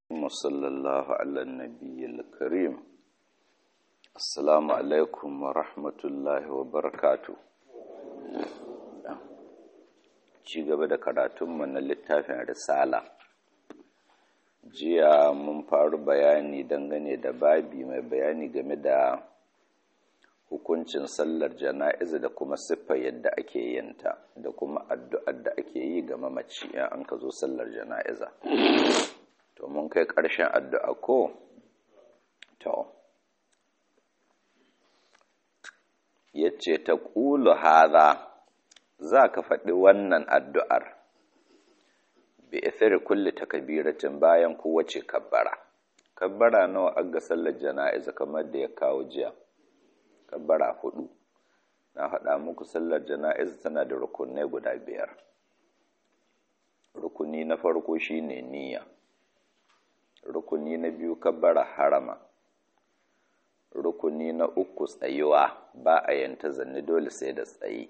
وصلى الله على النبي الكريم. السلام عليكم ورحمة الله وبركاته. ci gaba da karatunmu na littafin risala. Jiya mun faru bayani dangane da babi mai bayani game da hukuncin sallar jana'iza da kuma siffar yadda ake yinta da kuma addu'ar da ake yi ga mamaci in an ka zo sallar jana'iza. To mun kai ƙarshen addu'a ko? To, yace ta ƙulu haza, za ka faɗi wannan addu'ar, bi ithir kulli takbiratin bayan kowace kabbara. Kabbara nawa aga sallar jana'iza kamar da ya kawo jiya? Kabbara 4. Na faɗa muku sallar jana'iza tana da rukunai guda 5. Rukuni na farko shine niyya. Rukuni na biyu kabbara harama. Rukuni na uku tsayuwa, ba a yanta zanni dole sai da tsayi.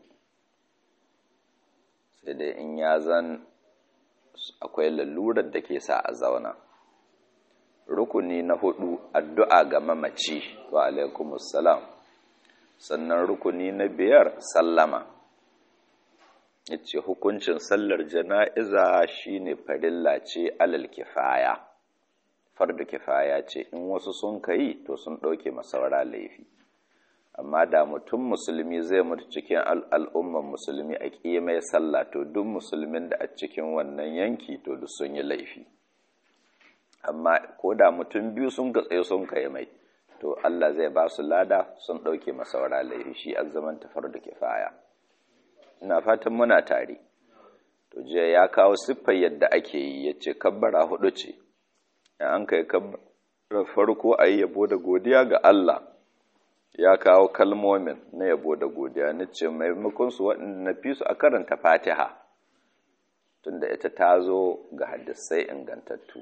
Sai dai in ya zan akwai lalurar da ke sa a zauna. Rukuni na 4 addu'a ga mamaci wa alaikumus salam. Sannan rukuni na 5 sallama. Yace hukuncin sallar jana'iza shine farilla ce alal kifaya. Fardu kifaya ce in wasu sun kai to sun ɗauke masaura laifi. Amma da mutum musulmi zai mutu cikin al'umman musulmi a ƙimai sallah to duk musulmin da a cikin wannan yanki to duk sun yi laifi. Amma ko da mutum biyu sun gatsaye sun kai mai to Allah zai ba su lada sun ɗauke masaura laifi, shi azzaman tafar da kifaya. Ina fatan muna tare. To jiya ya kawo siffar yadda ake yi, ya ce kabbara 4 ce. An kai kabbara farko a yi yabo da godiya ga Allah. Ya kawo kalmomin na yabo da godiya, na ce maimakon su waɗanda na fi su a karanta Fatiha, tunda ita ta zo ga hadisai ingantattu.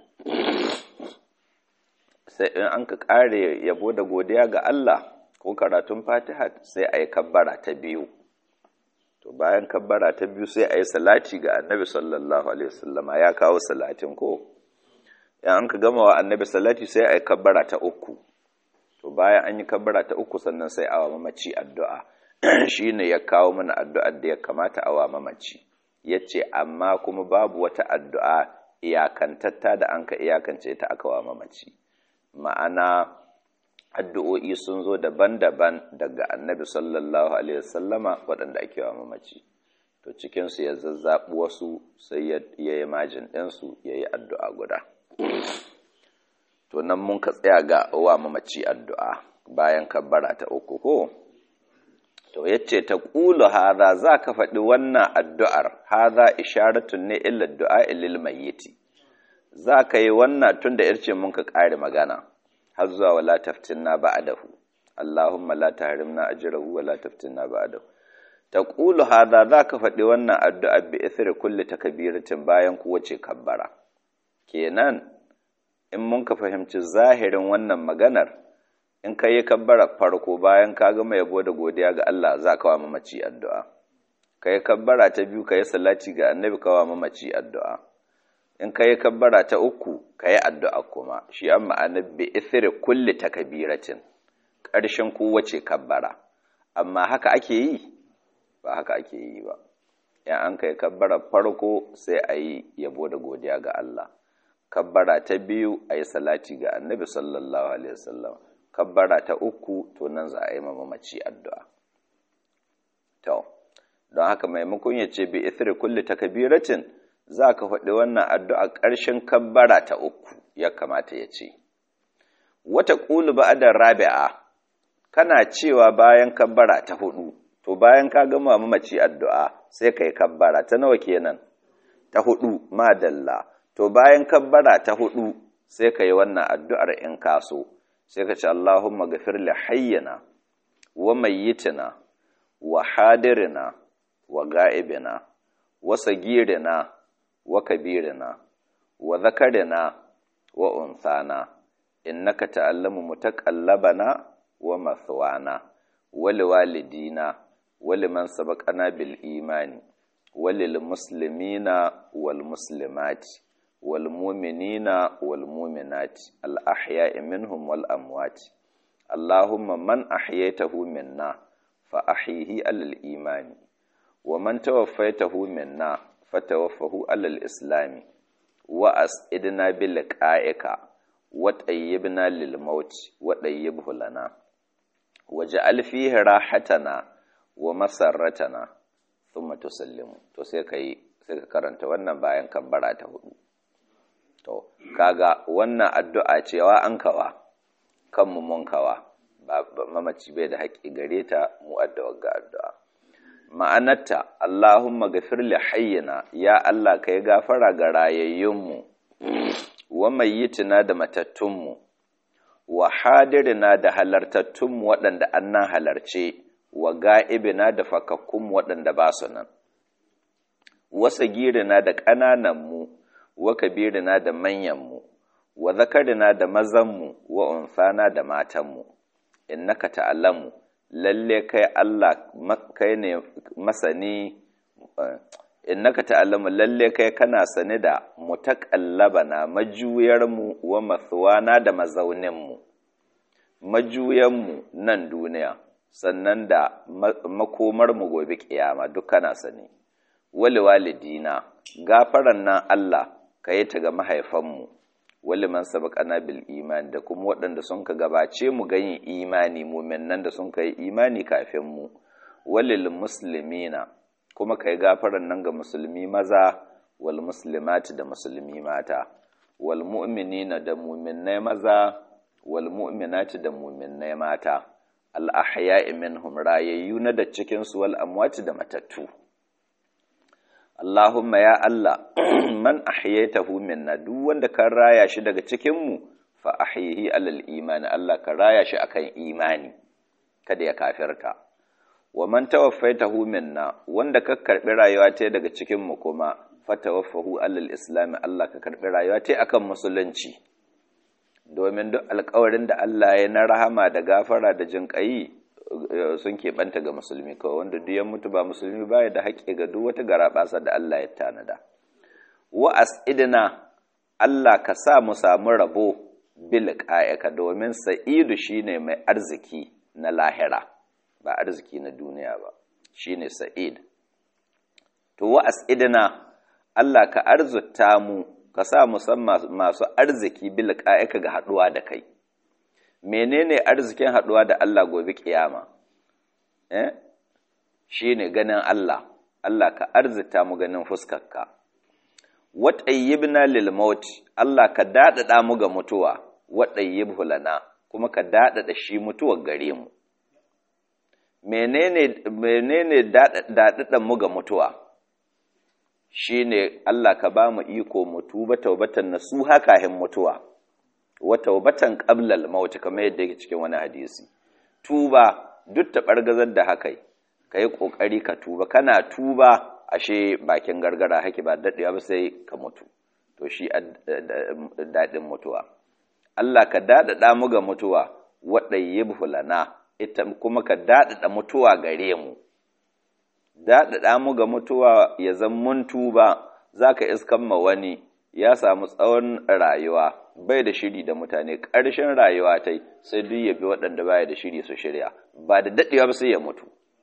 Sai in an ka ƙare yabo da godiya ga Allah ko karatun Fatiha sai a yi kabbara ta 2. To bayan kabbara ta 2 sai a yi salati ga Annabi sallallahu alaihi wasallama, ya kawo salatin ko? In an ka gama wa Annabi salati sai a yi kabbara ta 3. To bayan an yi kabbara ta 3 sannan sai awa mamaci addu'a. Shine ya kawo mana addu'ar da ya kamata awa mamaci. Yace amma kuma babu wata addu'a iyakantatta da an ka iyakance ta aka wa mamaci. Ma'ana addu'o'i sun zo daban-daban daga Annabi sallallahu alaihi wasallama waɗanda ake wa mamaci. To cikin su ya zazzaɓi wasu sai ya yi majin ɗinsu ya yi addu'a guda. To nan mun ka tsaya ga wa mamaci addu'a bayan kabbara ta 3 ko? To yace ta ƙulu haza, za ka faɗi wannan addu'ar, haza isharatun ne illa du'a lil mayyiti. Za ka yi wannan tun da yarce mun ka ƙare magana, har zuwa wala taftinna ba'dahu. Allahumma la tahrimna ajrahu wala taftinna ba'dahu. Ta ƙulu haza, za ka faɗi wannan addu'a bi ithri kulli takbiratin bayan kowace kabbara. Kenan in mun ka fahimci zahirin wannan maganar, in ka yi kabbara farko bayan ka gama yabo da godiya ga Allah za ka wa mamaci addu'a. Ka yi kabbara ta 2 ka yi salati ga Annabi ka wa mamaci addu'a. In ka yi kabbara ta 3 ka yi addu'a kuma, shi an ma'ana bi ithri kulli takbiratin, ƙarshen kowace kabbara. Amma haka ake yi? Ba haka ake yi ba. In an ka yi kabbara farko sai a yi yabo da godiya ga Allah. Kabbara ta 2 a yi salati ga Annabi sallallahu alaihi wasallam. Kabbara ta 3 to nan za a yi mamaci addu'a. To, don haka maimakon ya ce bi ithri kulli takbiratin, za ka faɗi wannan addu'a ƙarshen kabbara ta 3 ya kamata ya ce. Wata ƙulu ba'adar rabi'a, kana cewa bayan kabbara ta 4, to bayan ka gama mamaci addu'a sai ka yi kabbara ta nawa kenan? Ta 4, madalla. To bayan kabbara ta 4 sai ka yi wannan addu'ar in kaso, sai ka ce Allahumma ghafir li hayyina wa mayyitina wa hadirina wa ga'ibina wa sagirina wa kabirina wa zakarina wa unsana, innaka ta'allamu mutaqallabana wa mathwana wa liwalidina wa liman sabaqana bil imani wa lil muslimina wal muslimati wal mu'minina wal mu'minati al ahya'i minhum wal amwati Allahumma man ahyaytahu minna fa ahyihi alal imani wa man tawaffaytahu minna fatawaffahu alal islami wa as'idna bil qa'ika wa tayyibna lil maut wa tayyibhu lana waj'al fihi rahatana wa masarratana thumma tusallimu. To sai ka karanta wannan bayan kabbara ta hudu. To kaga wannan addu'a cewa an kawa kanmu mun kawa ba mamaci bai da haƙi gare ta mu addu'a ga addu'a. Ma'anarta Allahumma ghafir li hayyina, ya Allah kai gafara ga rayayyunmu wa mayyitina da matattunmu wa hadirina da halartattunmu waɗanda annan halarce wa ga'ibina da fakakkunmu waɗanda ba su nan wa sagirina da ƙanananmu wa kabirina da manyanmu wa zakarina da mazanmu wa unsana da matanmu innaka ta'lamu lalle kai Allah kai ne masani innaka ta'lamu lalle kai kana sane da mutaqallabana majuyarmu wa mathwana da mazauninmu majuyanmu nan duniya sannan da makomarmu gobe kiyama duk kana sani wali walidina gafaran nan Allah kai ta ga mahaifanmu wali man sabaqana bil iman da kuma waɗanda sun ka gabace mu ganin imani mu'minan da sun kai imani kafin mu walil muslimina kuma kai gafaran nan ga musulmi maza wal muslimati da musulmi mata wal mu'minina da mu'minnai maza wal mu'minati da mu'minnai mata al ahya'i minhum rayayyuna da cikin su wal amwati da matattu. Allahumma ya Allah man ahyaytahu minna duk wanda kan raya shi daga cikin mu fa ahyihi alal iman, Allah ka raya shi akan imani kada ya kafirta. Wa man tawaffaytahu minna wanda ka karbi rayuwa ta daga cikin mu kuma fatawaffahu alal islam, Allah ka karbi rayuwa ta akan musulunci. Domin duk alƙawarin da Allah ya na rahama da gafara da jinƙayi sun keɓanta ga musulmi kawai, wanda duk ya mutu ba musulmi baya da haƙƙi ga duk wata garaɓasa da Allah ya tanada. Wa as'idna, Allah ka sa mu samu rabo bil qa'ika, domin sa'idu shine mai arziki na lahira ba arziki na duniya ba, shine sa'id. To wa as'idna, Allah ka arzuta mu, ka sa mu san masu arziki bil qa'ika ga haɗuwa da kai. Menene arzikin haɗuwa da Allah gobe kiyama? Shine ganin Allah. Allah ka arzita mu ganin fuskarka. Wa tayyibna lil maut, Allah ka dadada mu ga mutuwa. Wa tayyibhu lana, kuma ka dadada shi mutuwar gare mu. Menene dadadan mu ga mutuwa? Shine Allah ka ba mu iko mu tuba taubatan nasuha kahin mutuwa. wa taubatan qabla al-maut, kamar yadda yake cikin wani hadisi. Tuba duk ta bargazar da hakai kai kokari ka tuba, kana tuba ashe bakin gargara hake ba dadewa ba sai ka mutu. To shi dadin mutuwa. Allah ka dadada mu ga mutuwa, wadayyibhu lana, ita kuma ka dadada mutuwa gare mu. Dadada mu ga mutuwa ya zan mun tuba, zaka iskan ma wani ya samu tsawon rayuwa bai da shiri da mutane, ƙarshen rayuwa ta sai duk ya bi waɗanda baya da shiri su shirya, ba da daɗewa ba sai ya mutu.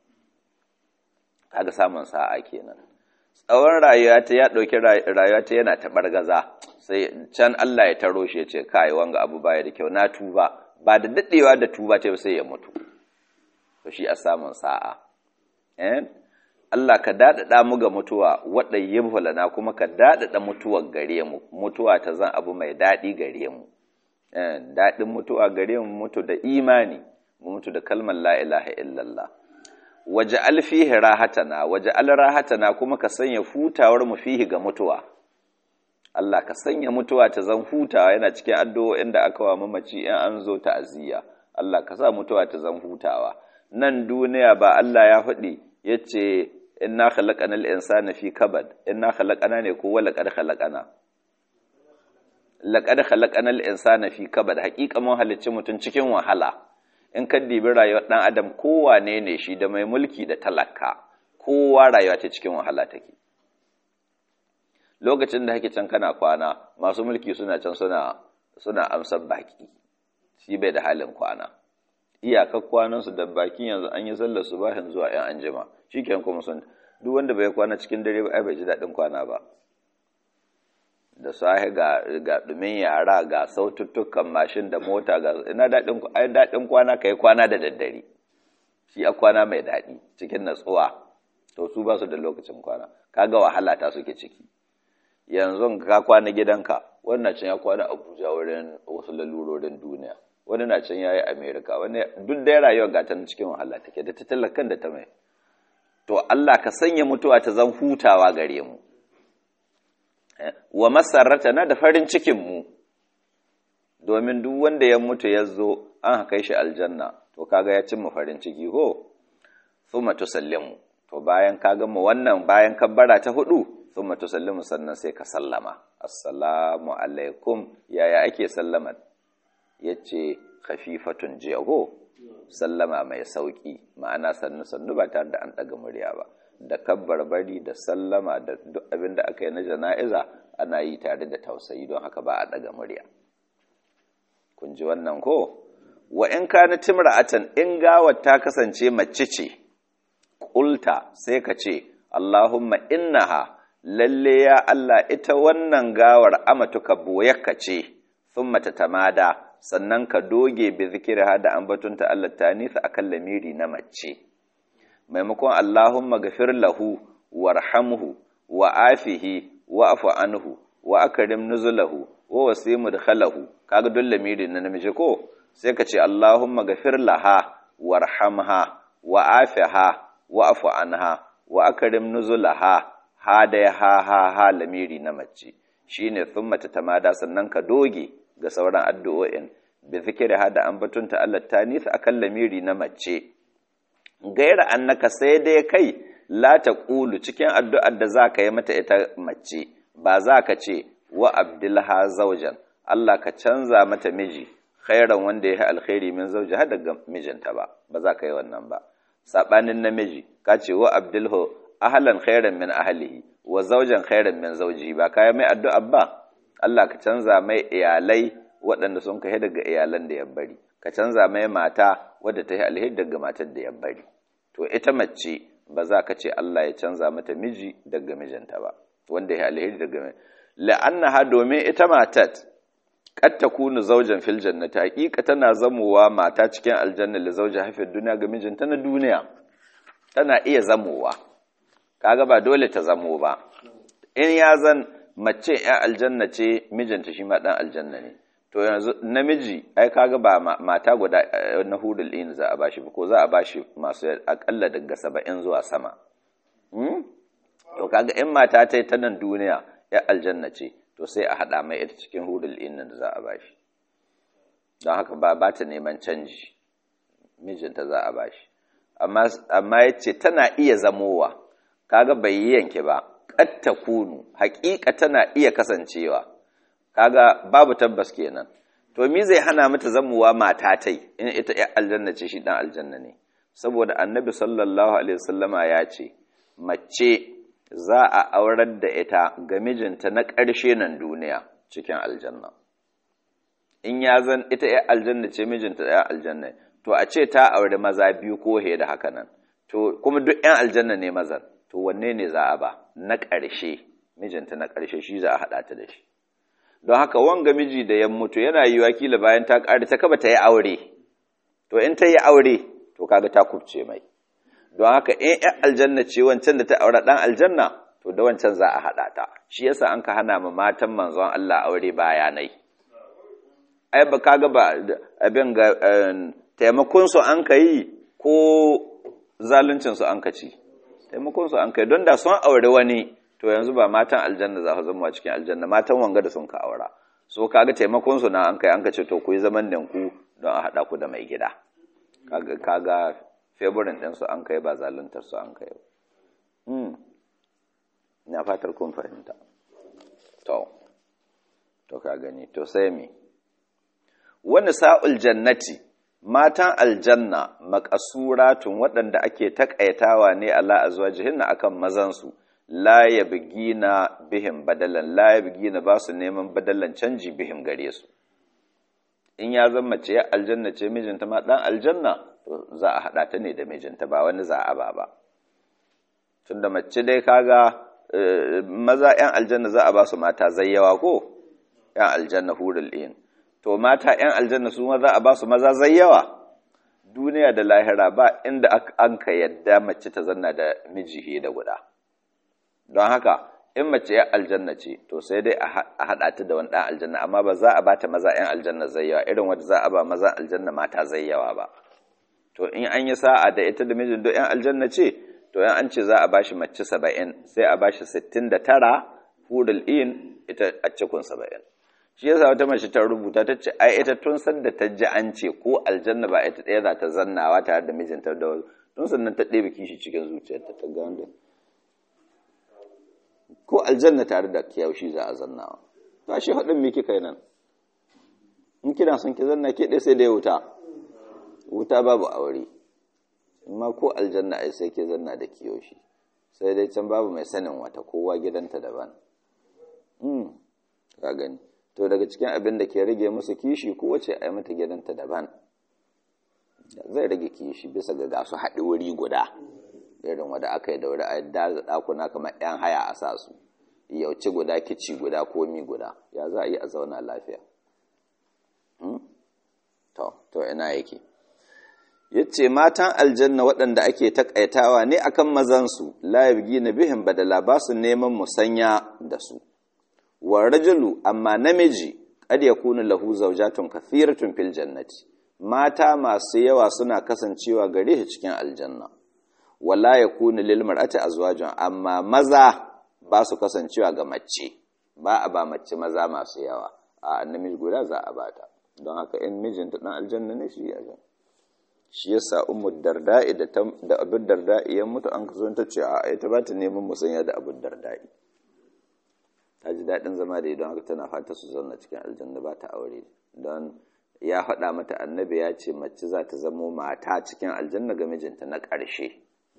Kaga samun sa'a kenan. Tsawon rayuwa ta ya ɗauki rayuwa ta yana ta bargaza, sai can Allah ya taro shi ya ce kai wanga abu baya da kyau, na tuba, ba da daɗewa da tuba ta sai ya mutu. To shi a samun sa'a. Allah ka daɗaɗa mu ga mutuwa, waɗayyibhu lana, kuma ka daɗaɗa mutuwar gare mu, mutuwa ta zan abu mai daɗi gare mu. Daɗin mutuwa gare mu, mutu da imani, mu mutu da kalmar la ilaha illallah. Waja'al fihi rahatana, waja'al rahatana, kuma ka sanya hutawar mu fihi ga mutuwa. Allah ka sanya mutuwa ta zan hutawa, yana cikin addu'o'in da aka wa mamaci in an zo ta'aziyya. Allah ka sa mutuwa ta zan hutawa. Nan duniya ba Allah ya faɗi yace inna khalaqanal insana fi kabad, inna khalaqana ne ko laqad khalaqana? Laqad khalaqanal insana fi kabad, haƙiƙa mun halicci mutun cikin wahala. In ka dibi rayuwar dan adam, kowane ne shi, da mai mulki da talaka, kowa rayuwa ta cikin wahala take. lokacin da kake can kana kwana masu mulki suna can suna amsar baki shi bai da halin kwana iyakar kwanansu da bakin yanzu an yi sallar subahin zuwa ‘yan anjima shi ke kuma sun duk wanda bai kwana cikin dare ba ai bai ji daɗin kwana ba da sahi ga ɗumin yara ga saututtukan mashin da mota ga ina daɗin kwana ka yi kwana da daddare shi a kwana mai daɗi cikin natsuwa to su ba su da lokacin kwana kaga wahala ta suke ciki yanzu ka kwana gidanka wannan can ya kwana Abuja wurin wasu lalurorin duniya wani na can yayi America wani duk da rayuwar gata cikin wahala take da ta talakan da ta mai to Allah ka sanya mutuwa ta zan hutawa gare mu wa masarrata na da farin cikin mu domin duk wanda ya mutu ya zo an kai shi aljanna to kaga ya cimma farin ciki ho thumma tusallimu to bayan ka gama wannan bayan kabbara ta hudu thumma tusallimu sannan sai ka sallama assalamu alaikum yaya ake sallama yace khafifatun jiyago sallama mai sauki ma'ana sannu ba tare da an daga murya ba da kabbar bari da sallama da duk abin da aka yi na jana'iza ana yi tare da tausayi don haka ba a daga murya kun ji wannan ko wa in kana timra'atan in gawar ta kasance mace ce qulta sai ka ce Allahumma innaha lalle ya Allah ita wannan gawar amatuka boyakka ce thumma tatamada sannan ka doge bi zikirha da ambatunta Allah tanisa akan lamiri na mace maimakon Allahumma ghafir lahu warhamhu wa afihi wa afu anhu wa akrim nuzulahu wa wasi mudkhalahu kaga dole lamiri na namiji ko sai ka ce Allahumma ghafir laha warhamha wa afiha wa afu anha wa akrim nuzulaha hada ha lamiri na mace shine thumma tatamada sannan ka doge ga sauran addu'o'in bi zikri hada ambatunta Allah tanis akan lamiri na mace gaira annaka sai dai kai la taqulu cikin addu'ar da zaka yi mata ita mace ba zaka ce wa abdilha zawjan Allah ka canza mata miji khairan wanda ya alkhairi min zawjiha daga mijinta ba za ka yi wannan ba sabanin namiji ka ce wa abdilhu ahlan khairan min ahlihi wa zawjan khairan min zawji ba kai mai addu'a ba Allah ka canza mai iyalai waɗanda sun kai daga iyalan da ya bari ka canza mai mata wadda ta yi alheri daga matar da ya bari to ita mace ba za ka ce Allah ya canza mata miji daga mijinta ba wanda ya yi alheri daga la'annaha domin ita matat qad takunu zawjan fil jannati haqiqa tana zamowa mata cikin aljanna li zawjiha fi dunya ga mijinta na duniya tana iya zamowa kaga ba dole ta zamo ba in ya zan mace ya aljanna ce mijinta shi ma dan aljanna ne to yanzu namiji ai kaga ba mata guda na hudul in za a bashi ko za a bashi masu akalla daga 70 zuwa sama to kaga in mata ta ta nan duniya ya aljanna ce to sai a haɗa mai ita cikin hudul innan da za a bashi don haka ba ta neman canji mijinta za a bashi amma ya ce tana iya zamowa kaga bai yi yanke ba ƙatta kunu haƙiƙa tana iya kasancewa kaga babu tabbas kenan to mi zai hana mata zamowa mata tai in ita ya aljanna ce shi dan aljanna ne saboda annabi sallallahu alaihi wasallama ya ce mace za a aurar da ita ga mijinta na ƙarshe nan duniya cikin aljanna in ya zan ita ya aljanna ce mijinta ya aljanna to a ce ta aure maza biyu ko he da haka nan to kuma duk ƴan aljanna ne mazan to wanne ne za a ba na ƙarshe mijinta na ƙarshe shi za a haɗa ta da shi don haka wanga miji da ya mutu yana yiwa kila bayan ta ƙare ta kaba ta yi aure to in ta yi aure to kaga ta kubce mai don haka in ƴan aljanna ce wancan da ta aure ɗan aljanna to da wancan za a haɗa ta shi yasa an ka hana ma matan manzon Allah aure bayanai ai ba kaga ba abin ga taimakon su an kai ko zaluncin su an kaci taimakon su an kai don da sun aure wani to yanzu ba matan aljanna za su zama cikin aljanna matan wanga da sun ka aura so kaga taimakon su na an kai an kace to ku yi zaman nan ku don a haɗa ku da mai gida kaga favorin ɗinsu an kai ba zaluntar su an kai na fatar kun fahimta to ka gani to sai mi wani sa'ul jannati matan aljanna makasuratun waɗanda ake takaitawa ne ala azwajihinna akan mazansu la yabgina bihim badalan, la yabgina ba su neman badalan canji bihim gare su. In ya zama mace ya aljanna ce mijinta ma dan aljanna, to za a haɗa ta ne da mijinta, ba wani za a ba. Tunda mace dai kaga maza 'yan aljanna za a ba su mata zayyawa ko 'yan aljanna hurul in, to mata 'yan aljanna su ma za a ba su maza zayyawa. Duniya da lahira ba inda an ka yadda mace ta zanna da miji da guda. Don haka in mace 'yan aljanna ce to sai dai a haɗa ta da wani ɗan aljanna, amma ba za a ba ta maza 'yan aljanna zayyawa irin wanda za a ba maza aljanna mata zayyawa ba. To in an yi sa'a da ita da mijin don 'yan aljanna ce, to yan an ce za a bashi mace 70 sai a bashi 69 hurul in ita a cikin 70. Shi yasa wata mace ta rubuta ta ce ai ita tun san da ta ji an ce ko aljanna ba ita ɗaya za ta zannawa tare da mijinta da tun sannan ta ɗebe kishi cikin zuciyarta ta gane ko aljanna tare da kiyashi za a zannawa. To shi haɗin me kika yi nan? In kina son ki zanna ke ɗaya sai da wuta babu aure. Amma ko aljanna ai sai ke zanna da kiyoshi, sai dai can babu mai sanin wata, kowa gidanta daban. Ka gani, to daga cikin abin da ke rage musu kishi kowace ai mata gidanta daban, zai rage kishi bisa ga gasu haɗi wuri guda, irin wanda aka yi daure a ɗakuna kamar 'yan haya a sa su, yauci guda kici guda komi guda, ya za a yi a zauna lafiya. To ina yake yace matan aljanna waɗanda ake takaitawa ne akan mazansu, la yabgina bihim badala, ba su neman musanya da su. Wa rajulu amma namiji qad yakunu lahu zawjatun kathiratun fil jannati, mata masu yawa suna kasancewa gare shi cikin aljanna. Wala yakunu lil mar'ati azwajun, amma maza ba su kasancewa ga mace, ba a ba mace maza masu yawa, a namiji guda za a bata. Don haka in mijinta dan aljanna ne shi aljanna. Shi yasa Ummu Darda'i da Abu Darda'i ya mutu an kazo ta ce a ita ba ta neman musanya da Abu Darda'i. Ta ji daɗin zama da don haka tana fata su zauna cikin aljanna ba ta aure. Don ya faɗa mata annabi ya ce mace za ta zamo mata cikin aljanna ga mijinta na ƙarshe.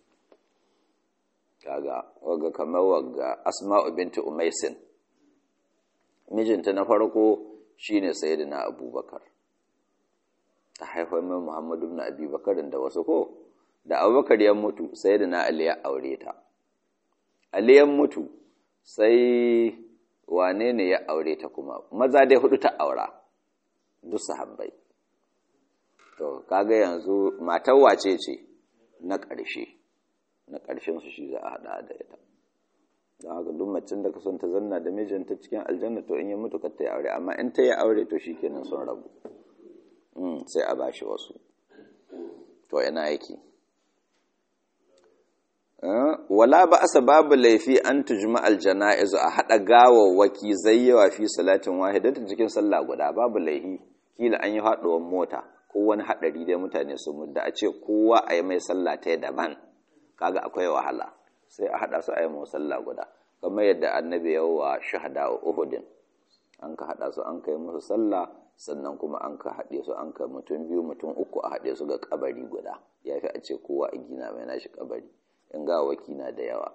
Kaga waga kamar waga Asma'u binti Umaisin. Mijinta na farko shine Sayyidina Abubakar. Ta haifar mai Muhammadu ibn Abi Bakarin da wasu ko da Abubakar ya mutu sai da na Ali ya aure ta. Ali ya mutu sai wane ne ya aure ta kuma maza dai 4 ta aura duk sahabbai. To kaga yanzu matar wace ce na ƙarshen su shi za a hada da ita. Don haka duk macen da ka son ta zanna da mijinta cikin aljanna to in ya mutu ka ta yi aure, amma in ta yi aure to shikenan sun rabu. Sai a bashi wasu. To ina yake wala ba asa babu laifi an tujma aljana'izu, a hada gawawwaki zayyawa fi salatin wahidatin cikin sallah guda, babu laifi. Kila an yi haɗuwar mota ko wani haɗari dai mutane su mudda a ce kowa a yi mai sallah ta daban, kaga akwai wahala, sai a haɗa su a yi mai sallah guda, kamar yadda annabi yawa shahada Uhudin an ka haɗa su an kai musu sallah, sannan kuma an ka haɗe su an ka mutum 2 mutum 3 a haɗe su ga kabari guda, ya fi a ce kowa a gina mai nashi kabari in gawaki na da yawa.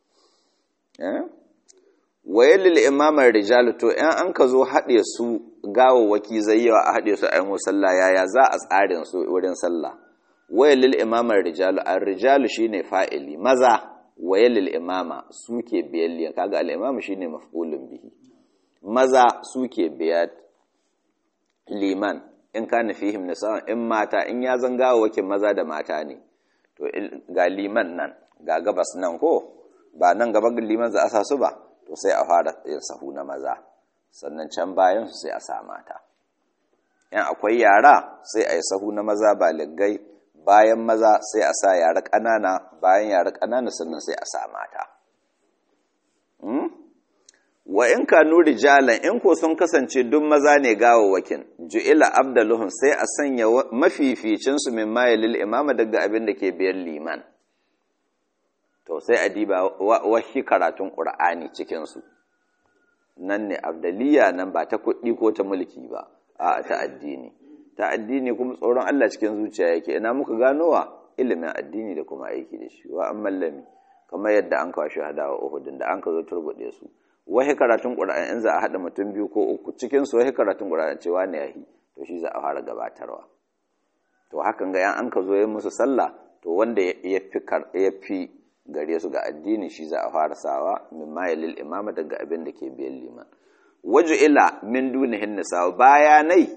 Wayalil imamar rijal, to in an ka zo haɗe su gawawaki zai yawa a haɗe su a yi musalla, yaya za a tsarin su wurin sallah? Wayalil imamar rijal, ar-rijal shine fa'ili, maza wayalil imama suke biyalliya, kaga al-imam shine maf'ulun bihi, maza suke biyat liman in kana fihim nisa, in mata in ya zanga wakin maza da mata ne, to ga liman nan ga gabas nan ko ba nan gaban liman za a sa su ba, to sai a fara yin sahu na maza, sannan can bayan su sai a sa mata. In akwai yara sai a yi sahu na maza baligai, bayan maza sai a sa yara ƙanana, bayan yara ƙanana sannan sai a sa mata. Wa in kanu rijalan, in ko sun kasance duk maza ne gawawwakin, ju'ila abdaluhum, sai a sanya mafificin su min mayalil imama daga abin da ke biyan liman. To sai a diba wahi karatun Qur'ani cikin su, nan ne abdaliya, nan ba ta kuɗi ko ta mulki ba, a ta addini. Ta addini kuma tsoron Allah cikin zuciya yake, ina muka ganowa ilimin addini da kuma aiki da shi. Wa amman lami kamar yadda an kawo shahada wa Uhudin da an ka zo turbude su wahi karatun Qur'ani in za a hada mutum 2 ko 3 cikin su wahi karatun Qur'ani cewa ne yahi to shi za a fara gabatarwa to hakan ga yan an ka zo yin musu sallah to wanda ya fi gare su ga addini shi za a fara sawa mimma yalil imama daga abin da ke biyan liman waju ila min dunihin nisa bayanai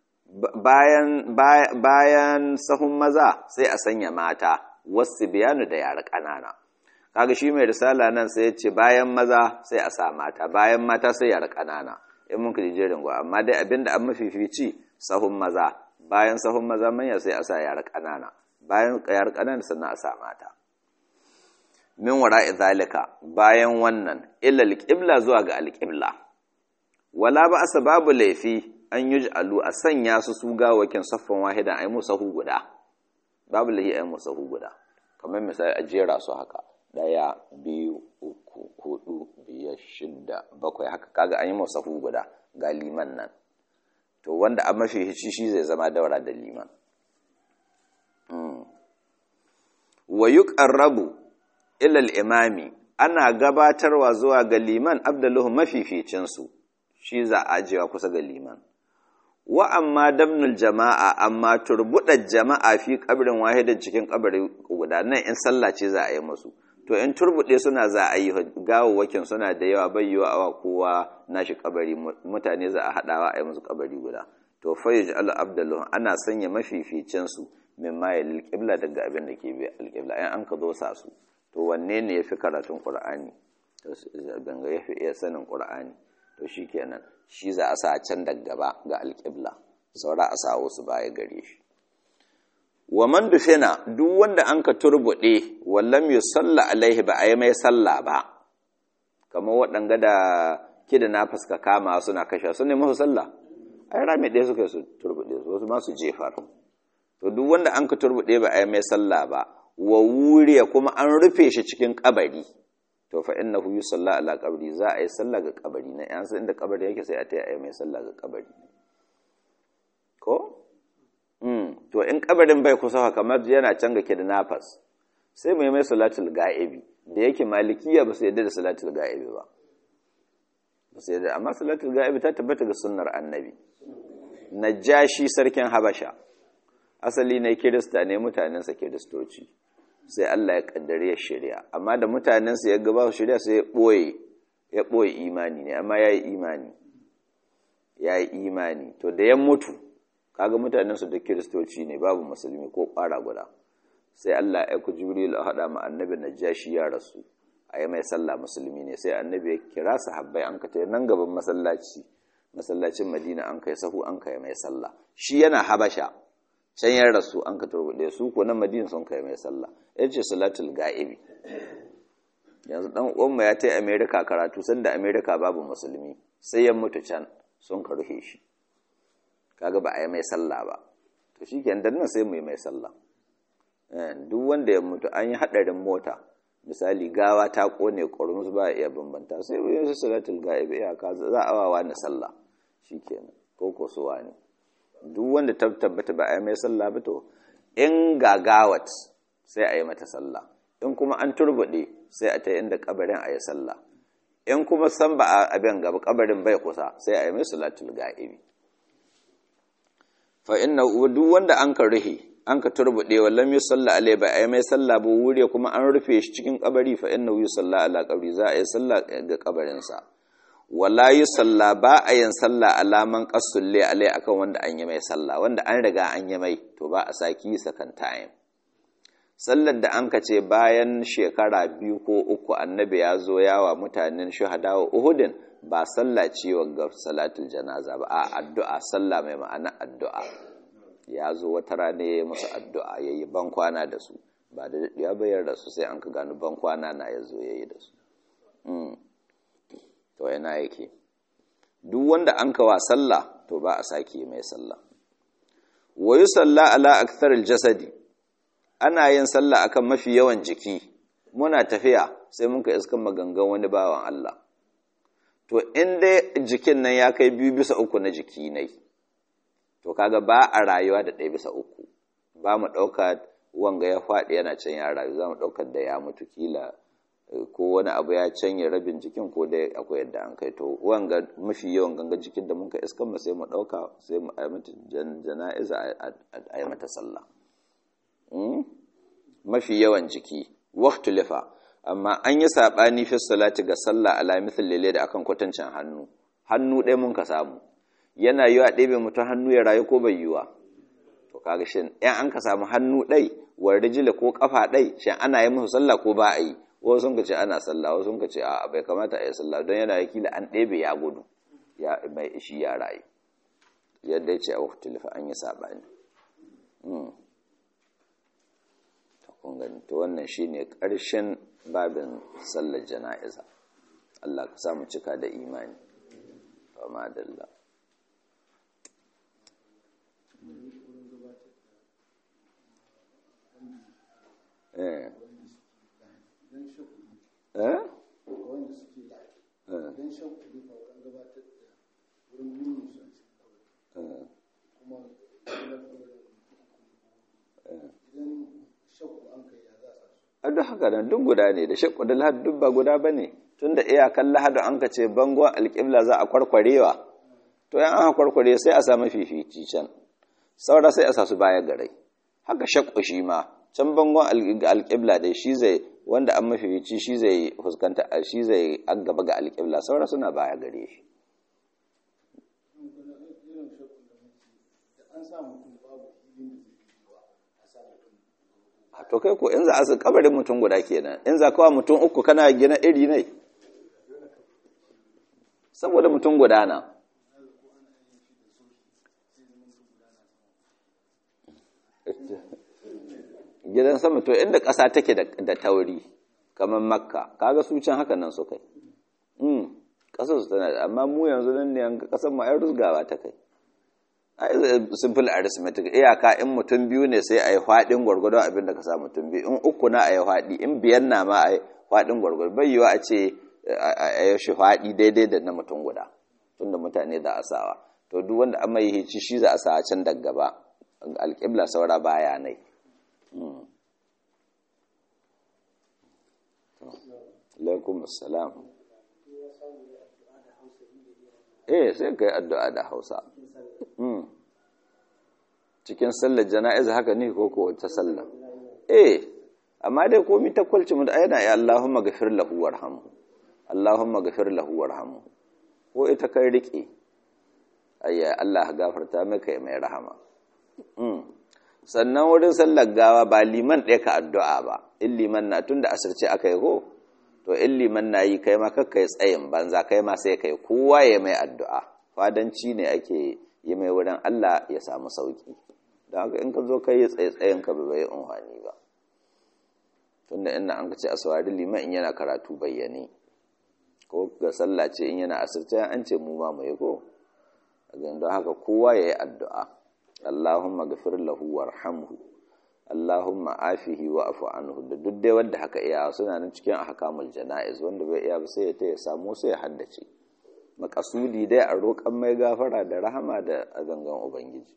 bayan sahun maza sai a sanya mata wasu biyanu da yara ƙanana kaga shi mai risala nan sai ya ce bayan maza sai a sa mata bayan mata sai yara ƙanana in mun kaji jerin gwa amma dai abinda an mafifici sahun maza bayan sahun maza manya sai a sa yara ƙanana bayan yara ƙanana sannan a sa mata min wara'i zalika bayan wannan illa alqibla zuwa ga alqibla wala ba babu laifi an yuj'alu a sanya su gawakin saffan wahidan ay musahu guda babu laifi ay musahu guda kamar misali a jera su haka 1 2 3 4 5 6 7 haka kaga an yi musahu guda ga liman nan to wanda a mafi hici shi zai zama daura da liman wa yuqarrabu ila al-imami ana gabatarwa zuwa ga liman abdallahu mafificin su shi za a ajewa kusa ga liman wa amma dabnul jama'a amma turbudar jama'a fi kabrin wahidin cikin kabari guda nan in sallah ce za a yi musu to in turbude suna za a yi gawawwakin suna da yawa bayyawa awa kowa nashi kabari mutane za a hadawa a yi musu kabari guda to fayyaj al-abdallahu ana sanya mafificin su mimma yalil qibla daga abin da ke bi al-qibla in an ka zo sa su to wanne ne yafi karatun qur'ani to danga yafi iya sanin qur'ani to shikenan shi za a sa can daga gaba ga al-qibla saura a sa wasu baya gare shi wa man dufina duk wanda an ka turbude wallam yusalla alaihi ba ayi mai salla ba kamar waɗanga da kida na fuska kama suna kashe su ne musu salla ai rami ɗaya suka su turbude su wasu ma su jefar to duk wanda an ka turbude ba ayi mai salla ba wa wuriya kuma an rufe shi cikin kabari to fa innahu yusalla ala qabri za a yi sallah ga kabari na yan san inda kabari yake sai a tayi ayi mai sallah ga kabari ko to in kabarin bai kusa kamar yana can ga kidnappers sai mai salatul ga'ibi da yake malikiya ba su yadda da salatul ga'ibi ba su yadda amma salatul ga'ibi ta tabbata ga sunnar annabi najashi sarkin habasha asali ne kirista ne mutanensa kiristoci sai Allah ya kaddare ya shirya amma da mutanensa ya gaba shirya sai ya boye imani ne amma yayi imani to da ya mutu kaga mutanensu da kiristoci ne babu musulmi ko ƙwara guda sai Allah ya ku Jibril a hada ma annabi najashi ya rasu ayi mai sallah musulmi ne sai annabi ya kira sahabbai an ka tayi nan gaban masallacin Madina an kai sahu an kai mai sallah shi yana Habasha can ya rasu an ka turbude su ko na Madina sun kai mai sallah yace salatul ga'ibi yanzu dan uwanmu ya tayi America karatu sanda America babu musulmi sai ya mutu can sun ka rufe shi kaga ba a yi mai sallah ba to shikenan dan nan sai mu yi mai sallah duk wanda ya mutu an yi hadarin mota misali gawa ta kone kurmus ba iya bambanta sai mu yi salatul ga'ibi ya ka za a wawa na sallah shikenan ko suwa ne duk wanda tabbata ba a yi mai sallah ba to in gagawat sai a yi mata sallah in kuma an turbude sai a ta inda kabarin a yi sallah in kuma san ba a abin gaba kabarin bai kusa sai a yi mai salatul ga'ibi fa inna duk wanda an ka ruhe an ka turbude wallam yusalla alai ba ai mai sallah ba wuri kuma an rufe shi cikin kabari fa inna yusalla ala qabri za a yi sallah ga kabarin sa wala yusalla ba a yin sallah alaman qasulle alai akan wanda an yi mai sallah wanda an riga an yi mai to ba a saki second time sallar da an ka ce bayan shekara 2 ko 3 annabi ya zo yawa mutanen shuhada wa uhudin ba sallah ce ga salatul janaza ba a addu'a sallah mai ma'ana addu'a ya zo wata rana ya yi musu addu'a ya yi bankwana da su ba da daɗiya bayar da su sai an ka gano bankwana na ya zo ya yi da su to yana yake duk wanda an kawa sallah to ba a sake mai sallah wa yi sallah ala aktharil jasadi ana yin sallah akan mafi yawan jiki muna tafiya sai mun ka iskan magangan wani bawan Allah to in dai jikin nan ya kai 2/3 na jiki ne to kaga ba a rayuwa da 1/3 ba mu ɗauka wanga ya faɗi yana can ya rayu za mu ɗaukar da ya mutu kila ko wani abu ya canye rabin jikin ko dai akwai yadda an kai to wanga mafi yawan ganga jikin da mun ka iskan mu sai mu dauka sai mu ayi mata jana'iza a yi mata sallah mafi yawan jiki waqtu lifa amma an yi sabani fi salati ga sallah ala mithl lile da akan kwatancin hannu ɗaya mun ka samu yana yiwa ɗebe mutum hannu ya rayu ko bai yiwa to kaga shin in an ka samu hannu ɗai wa rijila ko kafa ɗai shin ana yi musu sallah ko ba a yi wasu sun ka ce ana sallah wasu sun ka ce a bai kamata a yi sallah don yana kila an ɗebe ya gudu ya mai ishi ya rayu yadda ya ce a waktu lifa an yi saɓani to wannan shine ƙarshen babin sallar jana'iza Allah ka samu cika da imani wa madalla duk haka nan duk guda ne da shakku da lahad duk ba guda bane tunda iyakan lahadu an ka ce bangon alƙibla za a kwarkwarewa to yan aka kwarkware sai a sa mafifici can saura sai a sa su baya garai haka shakku shi ma can bangon alƙibla dai shi zai wanda an mafifici shi zai fuskanta shi zai an gaba ga alƙibla saura suna baya gare shi to kai ko in za a su kabarin mutum guda kenan in za kawa mutum uku kana gina iri ne saboda mutum guda na gidan sama to inda ƙasa take da tauri kamar makka kaga su can haka nan su kai ƙasar su tana amma mu yanzu nan ne ƙasar mu ai rusgawa ta kai simple arithmetic iyaka in mutum biyu ne sai a yi faɗin gwargwadon abin da ka sa mutum biyu in uku na a yi faɗi in biyan na ma a yi faɗin gwargwadon bai yiwa a ce a yi shi faɗi daidai da na mutum guda tun da mutane za a sawa to duk wanda an mai hici shi za a sa can da gaba alƙibla saura baya nai alaikum assalam sai kai addu'a da Hausa cikin sallar jana'iza haka ne ko wata sallah amma dai komai ta kwalci mu da ayana ya Allahumma ghafir lahu warhamhu Allahumma ghafir lahu warhamhu ko ita kai rike ayya Allah gafarta maka mai rahama sannan wurin sallar gawa ba liman ɗaya ka addu'a ba in liman na tunda asirce aka yi ko to in liman na yi kai ma kakkai tsayin banza kai ma sai kai kowa ya mai addu'a fadanci ne ake yi mai wurin Allah ya samu sauki don haka in ka zo kai tsaye-tsayen ka bai unhani ba tunda ina an ka ce a saurari liman in yana karatu bayyane ko ga sallah ce in yana asirce an ce mu ma mu yi ko don haka kowa ya yi addu'a Allahumma ghafir lahu warhamhu Allahumma afihi wa afu anhu da duk dai wanda haka iya suna nan cikin ahkamul janaiz wanda bai iya ba sai ya samu sai ya haddace makasudi dai a roƙan mai gafara da rahama da azangan ubangiji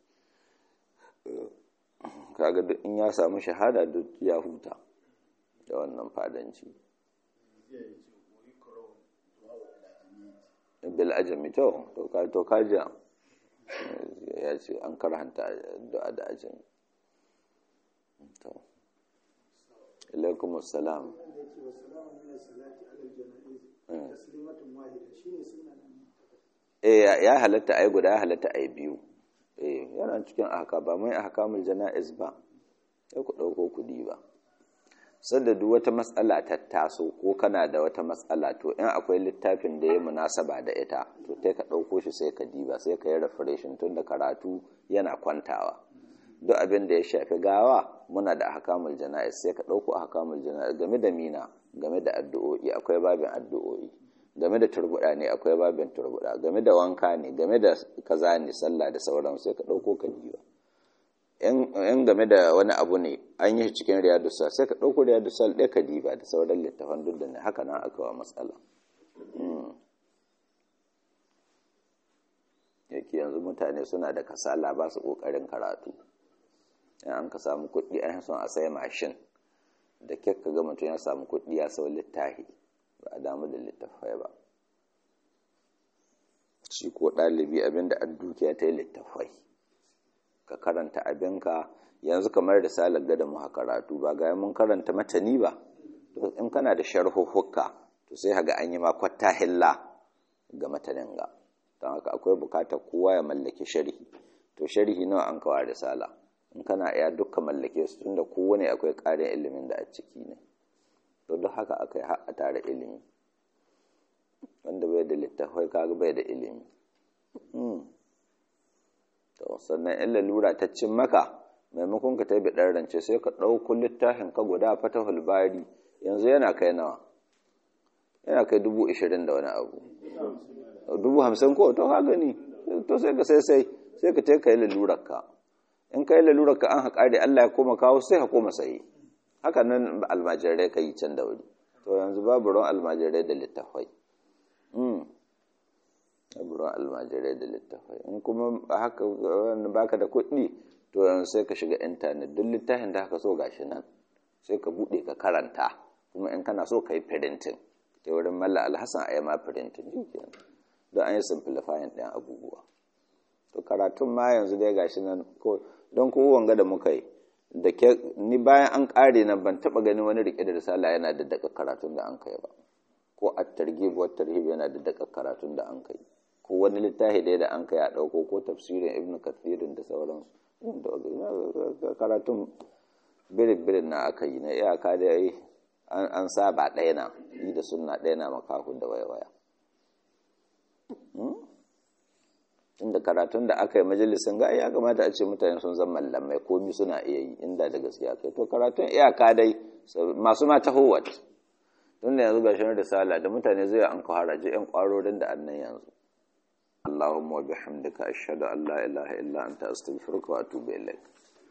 kaga duk in ya samu shahada duk ya huta da wannan fadanci bil ajami to kaji ya ce an karanta addu'a da ajami to alaikum assalam ya halatta ai guda ya halatta ai biyu yana cikin ahka ba mai ahkamul janaiz ba sai ku dauko kudi ba sanda duk wata matsala ta taso ko kana da wata matsala to in akwai littafin da ya munasaba da ita to sai ka dauko shi sai ka diba sai ka yi refreshin tun da karatu yana kwantawa duk abin da ya shafi gawa muna da ahkamul janaiz sai ka dauko ahkamul janaiz game da mina game da addu'o'i akwai babin addu'o'i game da turbuda ne akwai babin turbuda game da wanka ne game da kaza ne sallah da sauran sai ka dauko ka diba in game da wani abu ne an yi cikin riyadu sal sai ka dauko riyadu sal ɗaya ka diba da sauran littafan duk da ne haka nan aka wa matsala yake yanzu mutane suna da kasala ba su kokarin karatu in an ka samu kuɗi an son a sai mashin da kyakka ga mutum ya samu kuɗi ya sau littafi ba a damu da littafai ba. Shi ko ɗalibi abinda an dukiya ta yi littafai, ka karanta abinka. Yanzu kamar da salar gada mu karatu ba ga mun karanta matani ba, to in kana da sharhuhukka to sai haga an yi ma kwatta hilla ga matanin ga, don haka akwai bukatar kowa ya mallaki sharhi. To sharhi nawa an kawo risala, in kana iya dukkan mallake su, tunda kowane akwai ƙarin ilimin da a ciki ne. To duk haka akai har a tare ilimi, wanda bai da littafai kaga bai da ilimi. To sannan in lalura ta cin maka, maimakon ka tabi ɗan rance sai ka ɗauko littafin ka guda Fatahul Bari, yanzu yana kai nawa? Yana kai 20,000 da wani abu, 50,000 ko to ha gani. To sai ka sai ka ce ka yi lalurar ka, in ka yi lalurar ka an haƙa da Allah ya koma kawo sai ka koma sayi. Haka nan almajirai ka yi can da wuri. To yanzu babu ruwan almajirai da littafai, babu ruwan almajirai da littafai. In kuma haka baka da kuɗi, to yanzu sai ka shiga intanet, duk littafin da haka so gashi nan sai ka buɗe ka karanta, kuma in kana so ka yi printing ta wurin Malla Alhassan a yi ma printing, don an yi simplifying ɗin abubuwa. To karatun ma yanzu dai gashi nan, don wanga da muka yi da ke ni bayan an ƙare nan ban taɓa ganin wani riƙe da risala yana da daga karatun da an kai ba, ko at-targhib wa tarhib yana da daga karatun da an kai, ko wani littafi da an kai a ɗauko, ko tafsirin Ibn Kathirin da sauransu. Karatun birin na aka yi na iyaka da an saba ɗaya na yi da sunna ɗaya na makahun da waya. Inda karatun da aka yi majalisun ga ya kamata a ce mutane sun zama mallamai, komi suna iya yi inda da gaskiya kai. To karatun iyaka dai masu mata howat, tun da yanzu gashin da sala da mutane zai an kawo haraji 'yan kwarorin da annan yanzu. Allahumma wa bihamdika ashhadu an la ilaha illa anta astaghfiruka wa atubu ilaik.